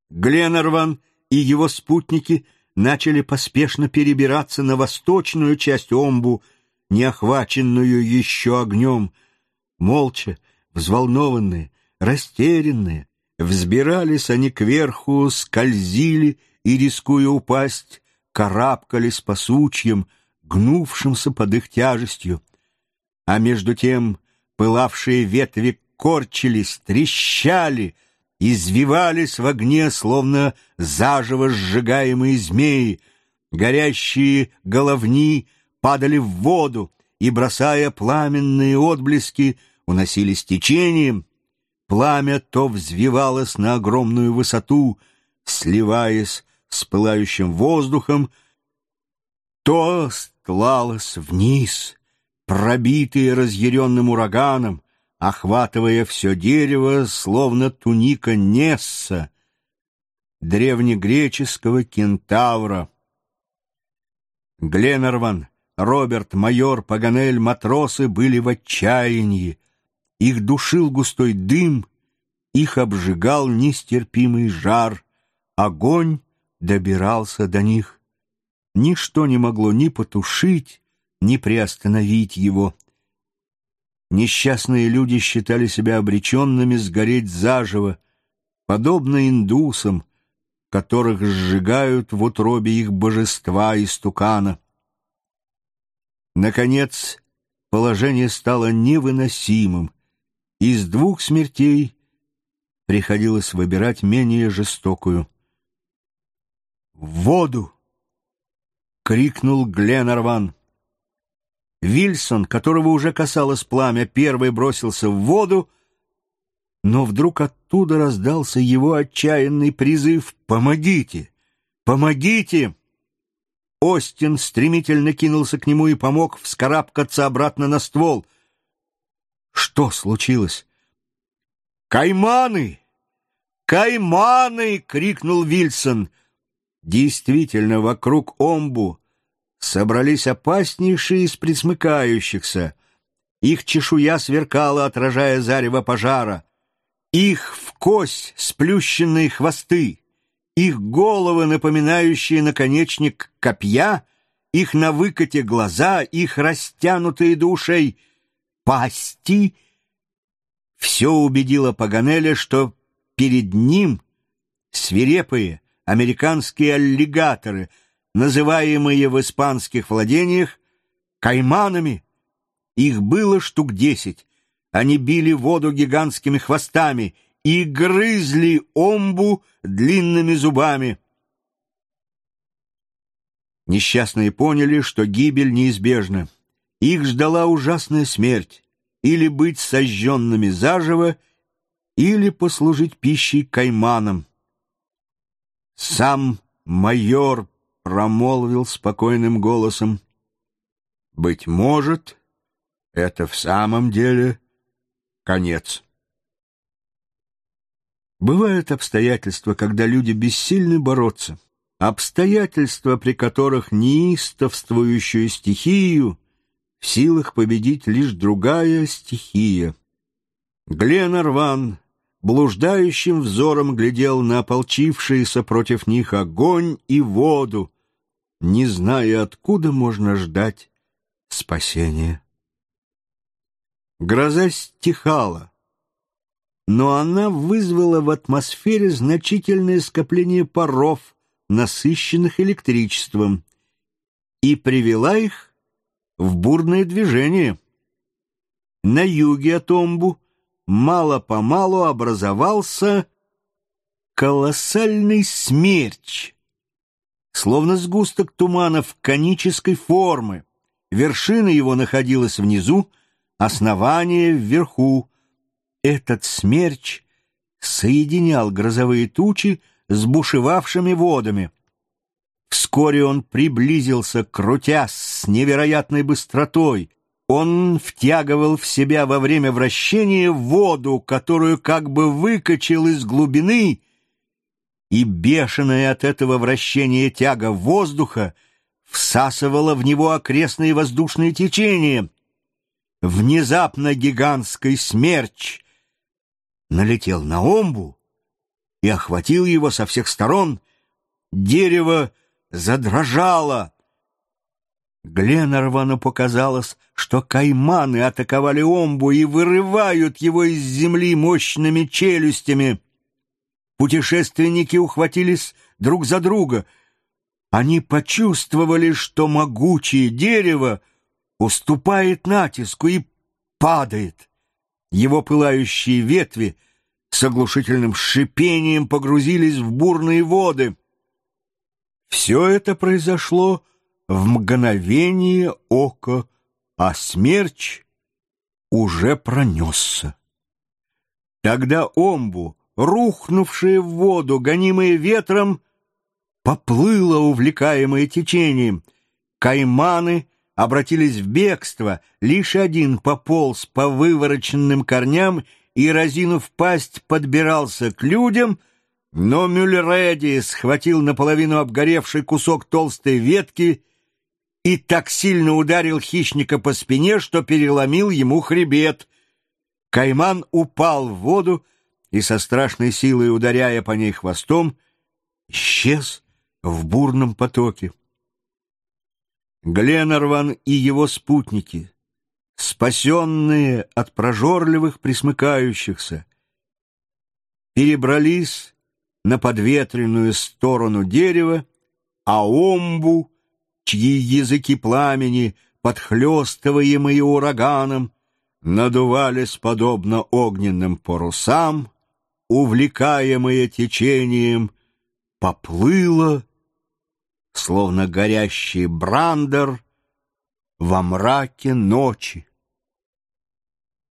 Гленарван и его спутники начали поспешно перебираться на восточную часть Омбу, не охваченную еще огнем. Молча, взволнованные, растерянные, взбирались они кверху, скользили и, рискуя упасть, карабкались по сучьям, гнувшимся под их тяжестью. А между тем пылавшие ветви корчились, трещали, извивались в огне, словно заживо сжигаемые змеи. Горящие головни падали в воду и, бросая пламенные отблески, уносились течением. Пламя то взвивалось на огромную высоту, сливаясь с пылающим воздухом, то стлалось вниз, пробитое разъяренным ураганом, охватывая все дерево, словно туника Несса, древнегреческого кентавра. Гленарван, Роберт, майор, Паганель, матросы были в отчаянии. Их душил густой дым, их обжигал нестерпимый жар. Огонь добирался до них. Ничто не могло ни потушить, ни приостановить его. Несчастные люди считали себя обреченными сгореть заживо, подобно индусам, которых сжигают в утробе их божества истукана. Наконец, положение стало невыносимым. Из двух смертей приходилось выбирать менее жестокую. «В воду!» — крикнул Гленарван. Вильсон, которого уже касалось пламя, первый бросился в воду, но вдруг оттуда раздался его отчаянный призыв: «Помогите! Помогите!» Остин стремительно кинулся к нему и помог вскарабкаться обратно на ствол. Что случилось? «Кайманы! Кайманы!» — крикнул Вильсон. Действительно, вокруг Омбу собрались опаснейшие из пресмыкающихся. Их чешуя сверкала, отражая зарево пожара. Их вкось сплющенные хвосты, их головы, напоминающие наконечник копья, их на выкате глаза, их растянутые до ушей пасти — все убедило Паганеля, что перед ним свирепые американские аллигаторы, называемые в испанских владениях кайманами. Их было штук 10. Они били воду гигантскими хвостами и грызли Омбу длинными зубами. Несчастные поняли, что гибель неизбежна. Их ждала ужасная смерть: или быть сожженными заживо, или послужить пищей кайманам. Сам майор промолвил спокойным голосом: «Быть может, это в самом деле конец». Бывают обстоятельства, когда люди бессильны бороться, обстоятельства, при которых неистовствующую стихию в силах победить лишь другая стихия. Гленарван блуждающим взором глядел на ополчившиеся против них огонь и воду, не зная, откуда можно ждать спасения. Гроза стихала, но она вызвала в атмосфере значительное скопление паров, насыщенных электричеством, и привела их в бурное движение. На юге от Омбу мало-помалу образовался колоссальный смерч, словно сгусток туманов конической формы. Вершина его находилась внизу, основание вверху. Этот смерч соединял грозовые тучи с бушевавшими водами. Вскоре он приблизился, крутясь с невероятной быстротой. Он втягивал в себя во время вращения воду, которую как бы выкачал из глубины, и бешеная от этого вращения тяга воздуха всасывала в него окрестные воздушные течения. Внезапно гигантский смерч налетел на Омбу и охватил его со всех сторон. Дерево задрожало. Гленарвану показалось, что кайманы атаковали Омбу и вырывают его из земли мощными челюстями. Путешественники ухватились друг за друга. Они почувствовали, что могучее дерево уступает натиску и падает. Его пылающие ветви с оглушительным шипением погрузились в бурные воды. Все это произошло в мгновение ока, а смерч уже пронесся. Тогда Омбу, рухнувшая в воду, гонимая ветром, поплыла, увлекаемая течением. Кайманы обратились в бегство, лишь один пополз по вывороченным корням и, разинув пасть, подбирался к людям, но Мюллереди схватил наполовину обгоревший кусок толстой ветки и так сильно ударил хищника по спине, что переломил ему хребет. Кайман упал в воду и, со страшной силой ударяя по ней хвостом, исчез в бурном потоке. Гленарван и его спутники, спасенные от прожорливых пресмыкающихся, перебрались на подветренную сторону дерева, а Омбу, чьи языки пламени, подхлёстываемые ураганом, надувались подобно огненным парусам, увлекаемые течением, поплыла, словно горящий брандер, во мраке ночи.